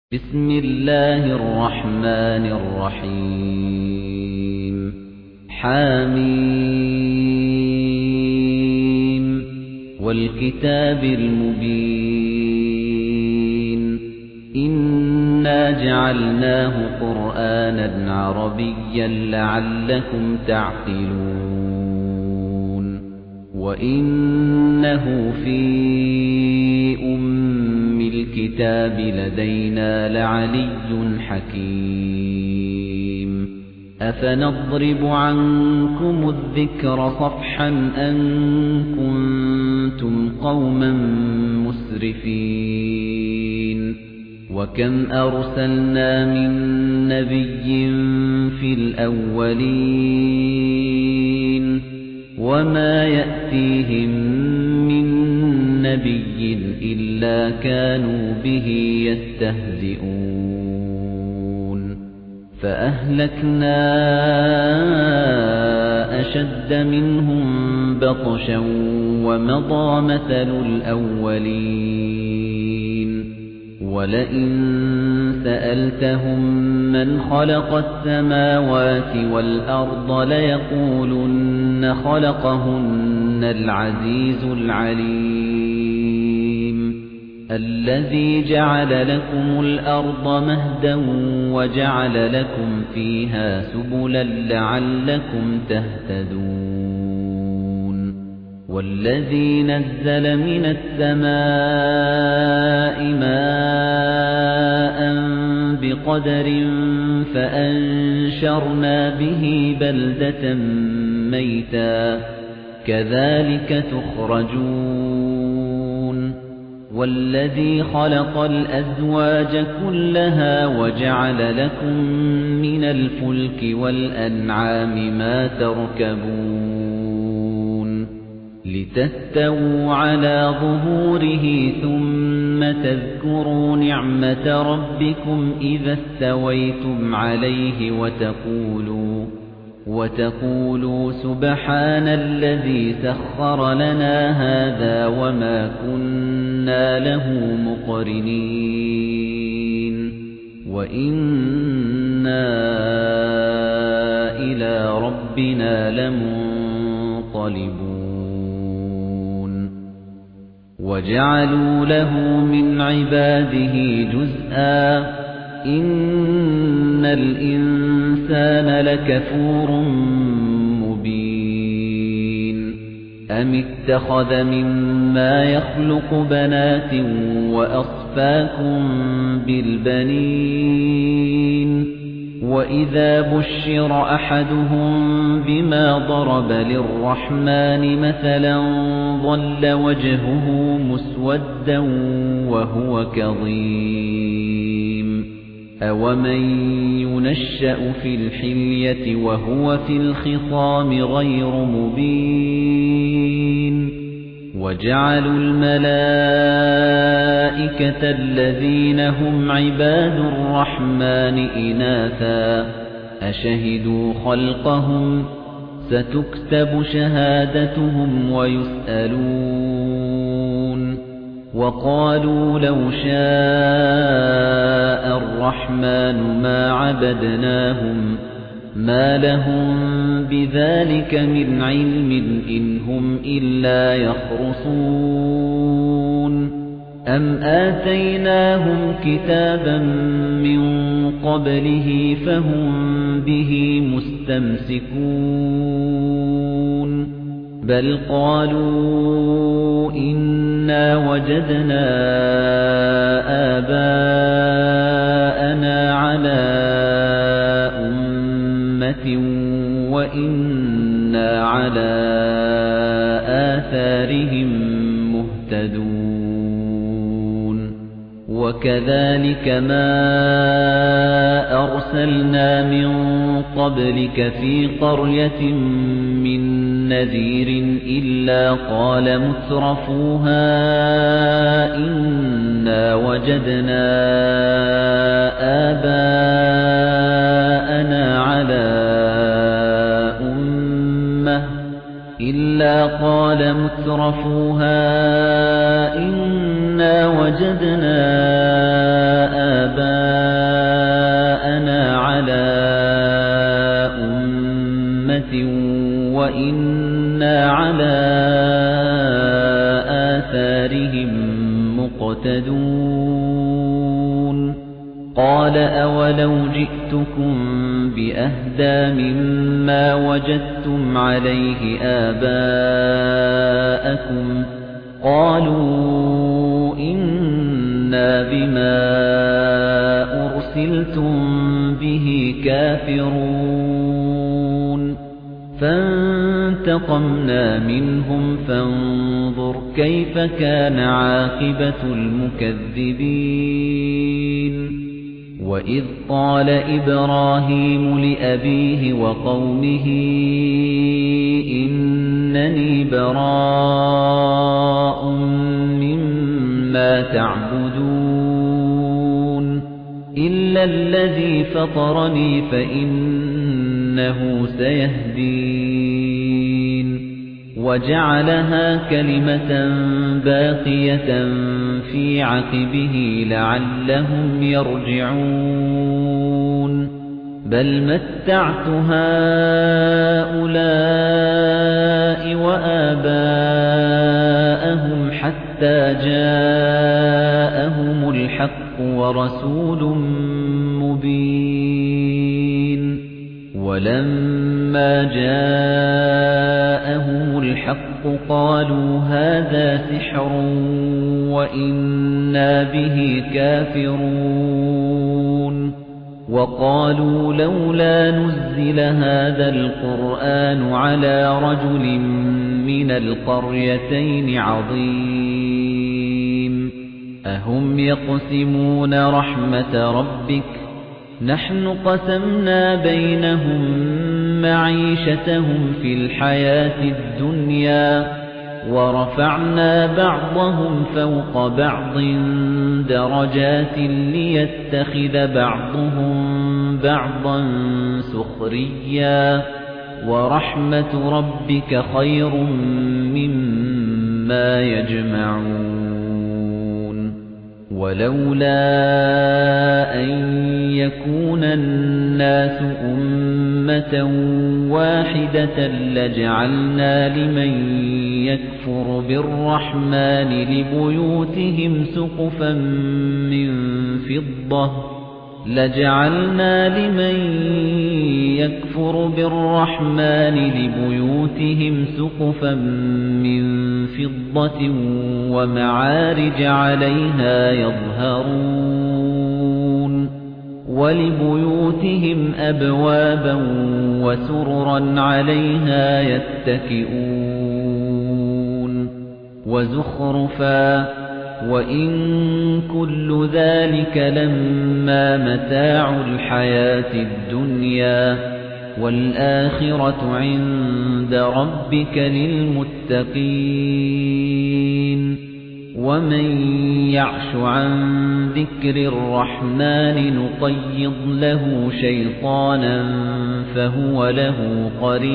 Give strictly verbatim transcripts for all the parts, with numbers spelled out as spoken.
بسم الله الرحمن الرحيم حاميم والكتاب المبين إنا جعلناه قرآنا عربيا لعلكم تعقلون وإنه في أم الكتاب لدينا لعلي حكيم أفنضرب عنكم الذكر صفحا أن كنتم قوما مسرفين وكم أرسلنا من نبي في الأولين وما يأتيهم من نبي إلا كانوا به يستهزئون فأهلكنا أشد منهم بطشا ومضى مثل الأولين ولئن سألتهم من خلق السماوات والأرض ليقولن خلقهن العزيز العليم الذي جعل لكم الأرض مهدا وجعل لكم فيها سبلا لعلكم تهتدون والذي نزل من السماء ماء بقدر فأنشرنا به بلدة ميتا كذلك تخرجون والذي خلق الأزواج كلها وجعل لكم من الفلك والأنعام ما تركبون لتستووا على ظهوره ثم تذكروا نعمة ربكم إذا استويتم عليه وتقولوا وتقولوا سبحان الذي سخر لنا هذا وما كنا له مقرنين وإنا إلى ربنا لمنقلبون وجعلوا له من عباده جزءا إن الإنسان لكفور مبين أم اتخذ مما يخلق بنات وأصفاكم بالبنين وإذا بشر أحدهم بما ضرب للرحمن مثلا ظل وجهه مسودا وهو كظيم أَوَمَن يُنَشَّأُ فِي الْحِلْيَةِ وَهُوَ فِي الْخِصَامِ غَيْرُ مُبِينٍ وَجَعَلُوا الْمَلَائِكَةَ الَّذِينَ هُمْ عِبَادُ الرَّحْمَنِ إِنَاثًا أَشَهِدُوا خَلْقَهُمْ سَتُكْتَبُ شَهَادَتُهُمْ وَيُسْأَلُونَ وَقَالُوا لَوْ شَاءَ الرَّحْمَنُ مَا عَبَدْنَاهُمْ مَا لَهُم بِذَلِكَ مِنْ عِلْمٍ إِنْ هُمْ إِلَّا يَخْرُصُونَ أَمْ آتَيْنَاهُمْ كِتَابًا مِنْ قَبْلِهِ فَهُمْ بِهِ مُسْتَمْسِكُونَ بَلْ قَالُوا إِنَّا وَجَدْنَا آبَاءَنَا عَلَى أُمَّةٍ وَإِنَّا عَلَى آثَارِهِم مُهْتَدُونَ وَكَذَلِكَ مَا أَرْسَلْنَا مِن قَبْلِكَ فِي قَرْيَةٍ مِّن نذير إلا قال مترفوها إنا وجدنا آباءنا على أمة إلا قال مترفوها إنا وجدنا آباءنا بَيِّنَةٍ وَإِنَّا عَلَى آثَارِهِم مُقْتَدُونَ قَالَ أَوَلَوْ جِئْتُكُم بِأَهْدَىٰ مِمَّا وَجَدتُّمْ عَلَيْهِ آبَاءَكُمْ قَالُوا إِنَّا بِمَا أُرْسِلْتُم بِهِ كَافِرُونَ فَانتَقَمْنَا مِنْهُمْ فَانظُرْ كَيْفَ كَانَ عَاقِبَةُ الْمُكَذِّبِينَ وَإِذْ قَالَ إِبْرَاهِيمُ لِأَبِيهِ وَقَوْمِهِ إِنَّنِي بَرَاءٌ مِّمَّا تَعْبُدُونَ إِلَّا الَّذِي فَطَرَنِي فَإِنَّهُ سَيَهْدِينِ وَجَعَلَهَا كَلِمَةً بَاقِيَةً فِي عَقِبِهِ لَعَلَّهُمْ يَرْجِعُونَ بَلْ مَتَّعْتُ هَؤُلَاءِ وَآبَاءَهُمْ حَتَّىٰ جَاءَهُمُ الْحَقُّ وَرَسُولٌ مُّبِينٌ وَلَمَّا جَاءَهُمُ الْحَقُّ قَالُوا هَٰذَا سِحْرٌ وَإِنَّا بِهِ كَافِرُونَ وَقَالُوا لَوْلَا نُزِّلَ هَٰذَا الْقُرْآنُ عَلَىٰ رَجُلٍ مِّنَ الْقَرْيَتَيْنِ عَظِيمٍ أَهُمْ يَقْسِمُونَ رَحْمَةَ رَبِّكَ نَحْنُ قَسَمْنَا بَيْنَهُم مَّعِيشَتَهُمْ فِي الْحَيَاةِ الدُّنْيَا وَرَفَعْنَا بَعْضَهُمْ فَوْقَ بَعْضٍ دَرَجَاتٍ لِّيَتَّخِذَ بَعْضُهُم بَعْضًا سُخْرِيًّا وَرَحْمَةُ رَبِّكَ خَيْرٌ مِّمَّا يَجْمَعُونَ وَلَوْلَا أَن يَكُونَ النَّاسُ أُمَّةً وَاحِدَةً لَّجَعَلْنَا لِمَن يَكْفُرُ بِالرَّحْمَٰنِ لِبُيُوتِهِمْ سُقُفًا مِّن فِضَّةٍ لَجَعَلْنَا لِمَن يَكْفُرُ بِالرَّحْمَٰنِ لِبُيُوتِهِمْ سُقُفًا مِّن فِضَّةٍ وَمَعَارِجَ عَلَيْهَا يَظْهَرُونَ وَلِبُيُوتِهِمْ أَبْوَابًا وَسُرُرًا عَلَيْهَا يَتَّكِئُونَ وَزُخْرُفًا وَإِن كُلُّ ذَلِكَ لَمَّا مَتَاعُ الْحَيَاةِ الدُّنْيَا وَالْآخِرَةُ عِندَ رَبِّكَ لِلْمُتَّقِينَ وَمَن يَعْشُ عَن ذِكْرِ الرَّحْمَٰنِ نُقَيِّضْ لَهُ شَيْطَانًا فَهُوَ لَهُ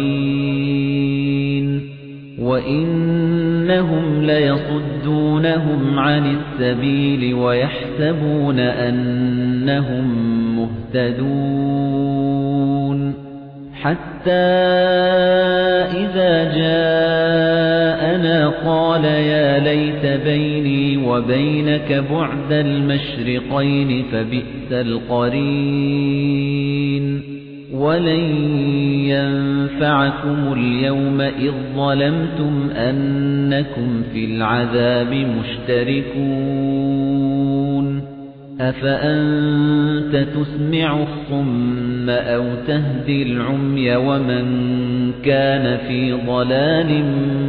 قَرِينٌ وَإِنَّهُمْ لَيَصُدُّونَهُمْ عَنِ السَّبِيلِ وَيَحْسَبُونَ أَنَّهُم مُّهْتَدُونَ حَتَّى إِذَا جَاءَنَا قَالَ يَا لَيْتَ بَيْنِي وَبَيْنَكَ بُعْدَ الْمَشْرِقَيْنِ فَبِئْسَ الْقَرِينُ وَلَن يَنفَعَكُمُ الْيَوْمَ إِذ ظَّلَمْتُمْ أَنَّكُمْ فِي الْعَذَابِ مُشْتَرِكُونَ أَفَأَنتَ تُسْمِعُ الصُّمَّ أَوْ تَهْدِي الْعُمْيَ وَمَن كَانَ في ضَلَالٍ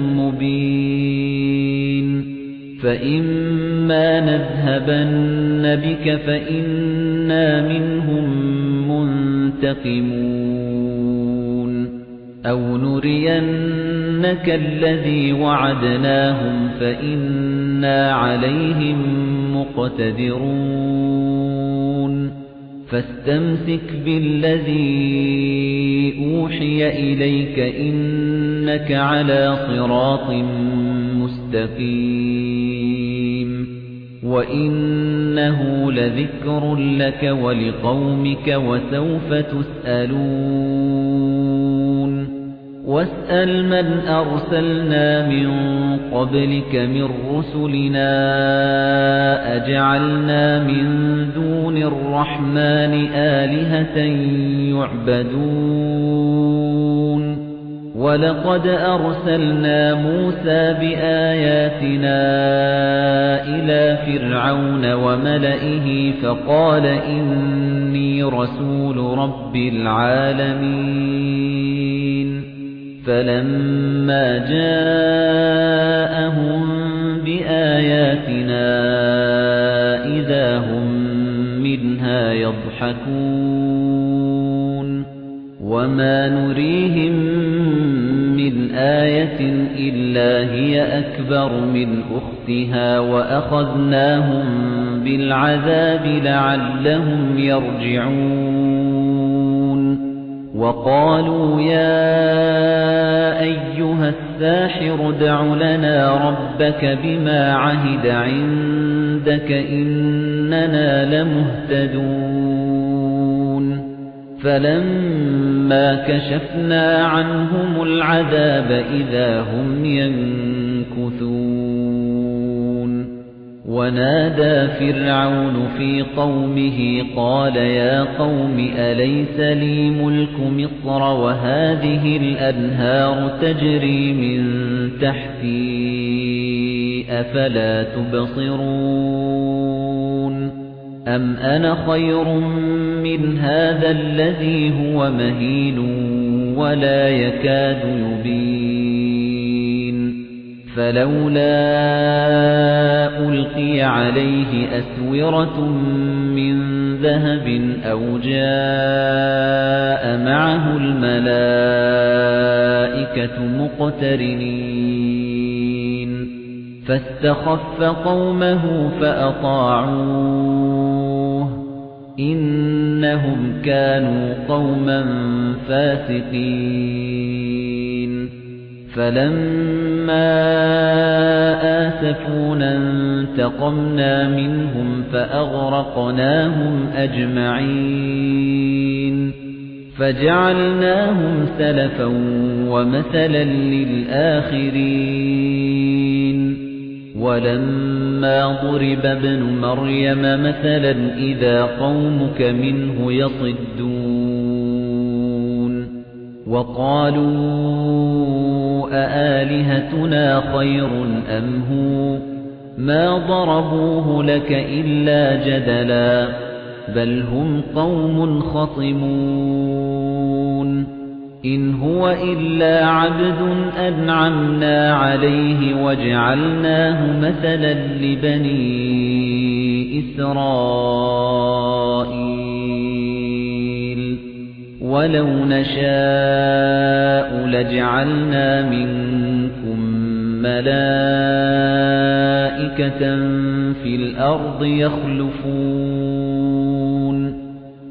مُبِينٍ فَإِمَّا نَذْهَبَنَّ بِكَ فَإِنَّا مِنْهُم مُنتَقِمُونَ أَوْ نُرِيَنَّكَ الَّذِي وَعَدْنَاهُمْ فَإِنَّا عَلَيْهِم مُقْتَدِرُونَ فَاسْتَمْسِكْ بِالَّذِي أُوحِيَ إِلَيْكَ إِنَّكَ عَلَى صِرَاطٍ مُسْتَقِيمٍ وَإِنَّهُ لَذِكْرٌ لَكَ وَلِقَوْمِكَ وَسَوْفَ تُسْأَلُونَ واسأل من أرسلنا من قبلك من رسلنا أجعلنا من دون الرحمن آلهة يعبدون ولقد أرسلنا موسى بآياتنا إلى فرعون وملئه فقال إني رسول رب العالمين فلما جاءهم بآياتنا إذا هم منها يضحكون وما نريهم من آية إلا هي أكبر من أختها وأخذناهم بالعذاب لعلهم يرجعون وقالوا يا أيها الساحر ادع لنا ربك بما عهد عندك إننا لمهتدون فلما كشفنا عنهم العذاب إذا هم ينكثون ونادى فرعون في قومه قال يا قوم أليس لي ملك مصر وهذه الأنهار تجري من تحتي أفلا تبصرون أم أنا خير من هذا الذي هو مهين ولا يكاد يبين فلولا ألقي عليه أسورة من ذهب أو جاء معه الملائكة مقترنين فاستخف قومه فأطاعوه إنهم كانوا قوما فاسقين فلما آسفونا انتقمنا منهم فأغرقناهم أجمعين فجعلناهم سلفا ومثلا للآخرين ولما ضرب ابن مريم مثلا إذا قومك منه يصدون وقالوا أآلهتنا خير أم هو ما ضربوه لك إلا جدلا بل هم قوم خصمون إن هو إلا عبد أنعمنا عليه وجعلناه مثلا لبني إسرائيل ولو نشاء لجعلنا منكم ملائكة في الأرض يخلفون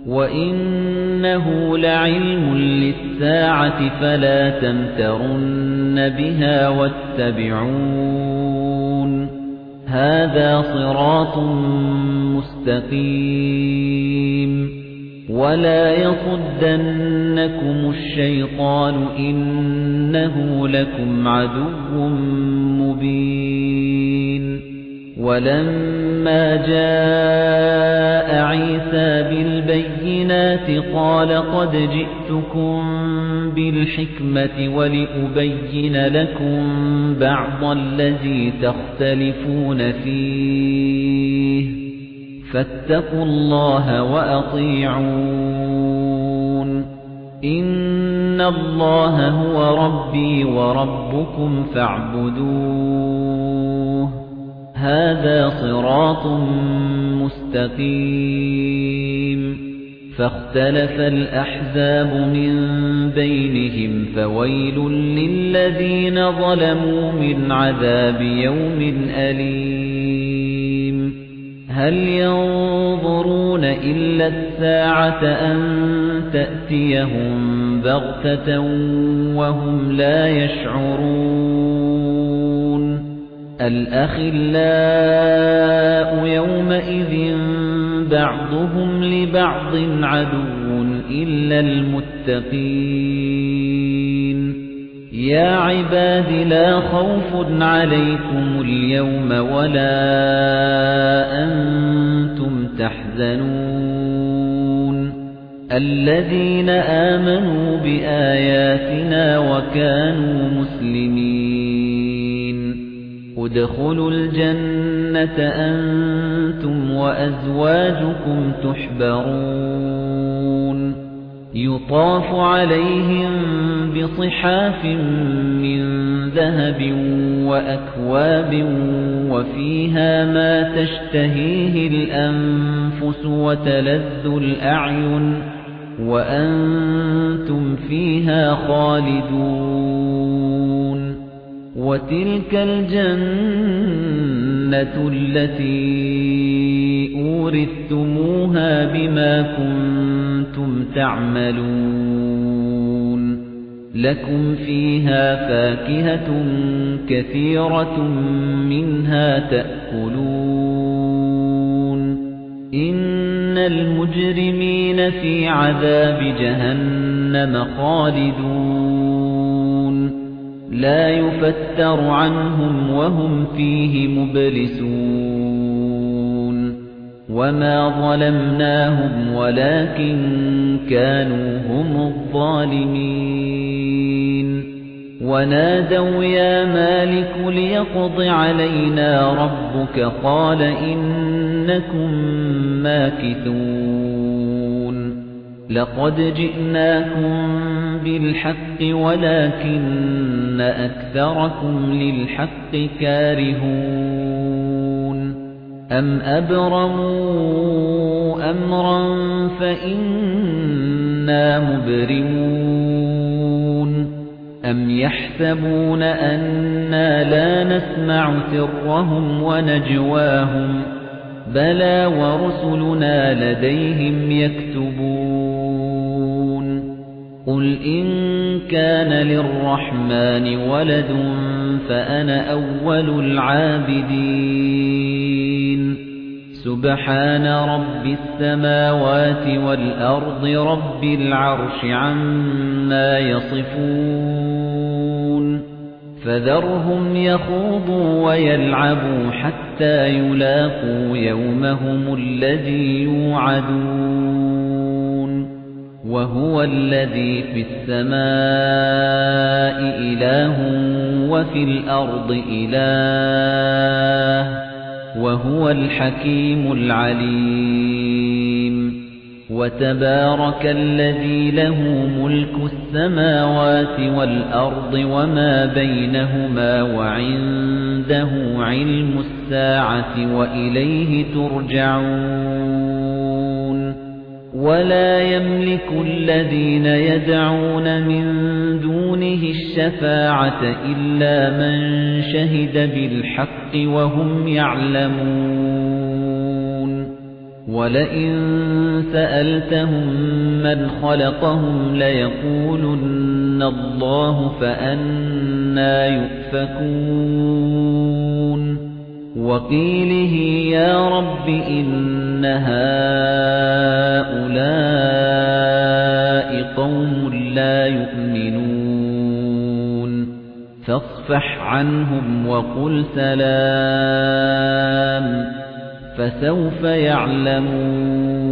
وإنه لعلم للساعة فلا تمترن بها واتبعون هذا صراط مستقيم ولا يصدنكم الشيطان إنه لكم عدو مبين ولما جاء عيسى بالبينات قال قد جئتكم بالحكمة ولأبين لكم بعض الذي تختلفون فيه فاتقوا الله وأطيعون إن الله هو ربي وربكم فاعبدوه هذا صراط مستقيم فاختلف الأحزاب من بينهم فويل للذين ظلموا من عذاب يوم أليم هل ينظرون إلا الساعة أن تأتيهم بغتة وهم لا يشعرون الأخلاء يومئذ بعضهم لبعض عدو إلا المتقين يا عباد لا خوف عليكم اليوم ولا أنتم تحزنون الذين آمنوا بآياتنا وكانوا مسلمين ادخلوا الجنة أنتم وأزواجكم تحبرون يطاف عليهم بصحاف من ذهب وأكواب وفيها ما تشتهيه الأنفس وتلذ الأعين وأنتم فيها خالدون وتلك الجنة التي أورثتموها بما كنتم تعملون لكم فيها فاكهة كثيرة منها تأكلون إن المجرمين في عذاب جهنم خالدون لا يفتر عنهم وهم فيه مبلسون وما ظلمناهم ولكن كانوا هم الظالمين ونادوا يا مالك ليقض علينا ربك قال إنكم ماكثون لقد جئناكم بالحق ولكن أكثركم للحق كارهون أم أبرموا أمرا فإنا مبرمون أم يحسبون أنا لا نسمع سرهم ونجواهم بلى ورسلنا لديهم يكتبون قل إن كان للرحمن ولد فأنا أول العابدين سبحان رب السماوات والأرض رب العرش عما يصفون فذرهم يخوضوا ويلعبوا حتى يلاقوا يومهم الذي يوعدون وهو الذي في السماء إله وفي الأرض إله وهو الحكيم العليم وتبارك الذي له ملك السماوات والأرض وما بينهما وعنده علم الساعة وإليه ترجعون ولا يملك الذين يدعون من دونه الشفاعة إلا من شهد بالحق وهم يعلمون ولئن سألتهم من خلقهم ليقولن الله فأنى يؤفكون وقيله يا رب إن هؤلاء قوم لا يؤمنون فاصفح عنهم وقل سلام فسوف يعلمون